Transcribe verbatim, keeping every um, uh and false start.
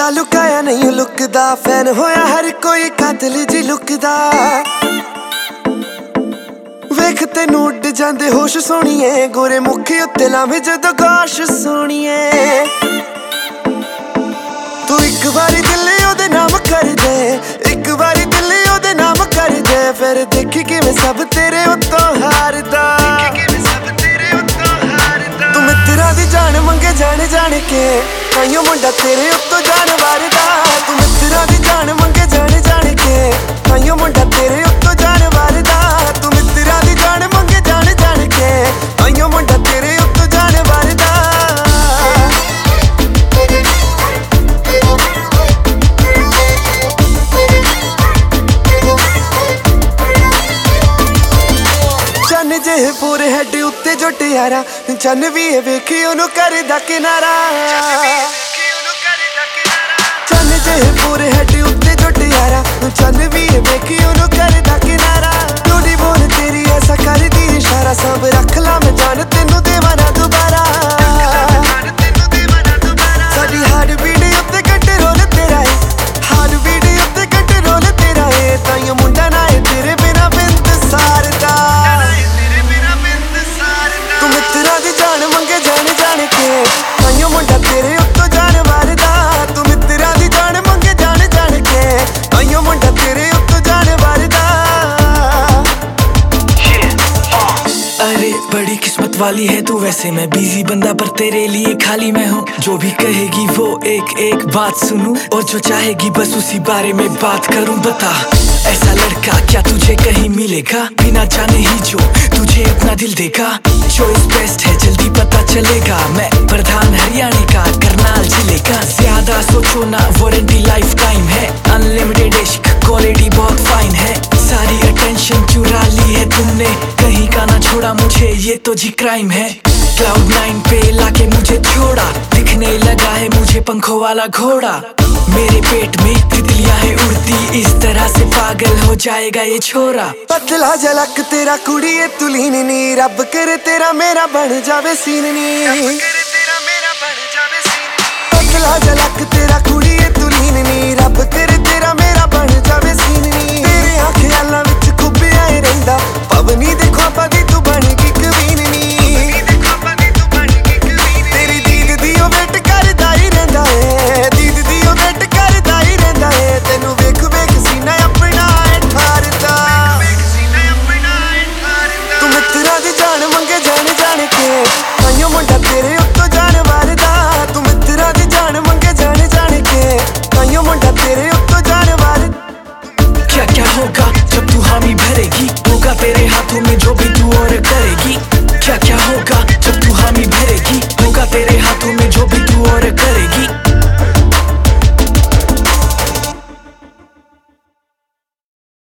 लुकदा लुकाया नहीं लुकदा, फैन होया हर कोई कातिल जी लुकदा। वेख तेनू उड जांदे होश सोणीए, गोरे मुखी उत्ते लावे जदों गोश सोणीए। तू एक बारी दिल ओदे नाम कर दे, एक बारी दिल ओदे नाम कर दे, फिर देखी किवें सब तेरे उत्तों हारदा। तू मित्तरां दी जान मंगे जान जान के, ताइयों मुंडा तेरे उत्तों जान वारदा। तू मित्तरां दी जान मंगे जान जान के, ताइयों मुंडा तेरे उत्तों जान वारदा। तू मित्तरां दी जान मंगे जान जान के, ताइयों मुंडा तेरे उत्तों जान वारदा। चन्न जे पूरे हैड उत्ते जो टियारा, चन्न भी वेखी ओनू करदा किनारा। चन्न जे पूरे हैड उत्ते जो टियारा, चन्न भी वेखी ओनू करदा किनारा। टूटी बोल तेरी ऐसा कर दी इशारा, सब रख ला मैं जान तेनू देवां ना दोबारा। साडी हार्ट बीट उत्ते कंट्रोल तेरा है, हार्ट बीट उत्ते कंट्रोल तेरा है, ताइयों मुंडा ना है तेरे बिना बिंद सारदा। तू मित्तरां दी जान मंगे जान जान के, ताइयों मुंडा तेरे उत्तों जान वारदा। तू मित्तरां दी जान मंगे जान जान के, ताइयों मुंडा तेरे उत्तों जान वारदा। अरे बड़ी किस्मत वाली है तू, वैसे मैं बिजी बंदा पर तेरे लिए खाली मैं हूँ। जो भी कहेगी वो एक एक बात सुनूं, और जो चाहेगी बस उसी बारे में बात करूं। बता ऐसा लड़का क्या तुझे कहीं मिलेगा, बिना जाने ही जो तुझे अपना दिल देगा। चॉइस बेस्ट है जल्दी पता चलेगा, मैं प्रधान हरियाणा का करनाल जिले का। ज्यादा सोचो ना वारंटी लाइफ टाइम है, अनलिमिटेड इश्क क्वालिटी बहुत फाइन है। सारी अटेंशन चुरा ली है तुमने, कहीं का ना छोड़ा मुझे ये तो जी क्राइम है। क्लाउड नाइन पे लाके मुझे छोड़ा, दिखने लगा है मुझे पंखों वाला घोड़ा। मेरे पेट में तितलियां है उड़ती, इस तरह से पागल हो जाएगा ये छोरा। पतला झलक तेरा कुड़िए तुलीन नी, रब करे तेरा मेरा बन जावे सीन नी। पतला झलक तेरा कुड़िए तुलीन नी, रब करे तेरा मेरा बन जावे सीन नी। तेरे ख्यालां विच खुबिया रहिंदा, पवनी दे ख्वाबां दी तू बन गई कवीन नी। तेरी दीद दी ओ वेट करदा ही रहिंदा है, दीद दी ओ वेट करदा ही रहिंदा है। तैनू वेख वेख सीना अपना ठारदा। तू मित्तरां दी जान मंगे जान जान के, ताइयों मुंडा तेरे उत्तों जान वारदा। तू मित्तरां दी जान मंगे जान जान के, ताइयों मुंडा तेरे उत्तों जान वारदा। क्या क्या होगा जब तू हामी भरेगी, होगा तेरे हाथों में जो भी तू और करेगी।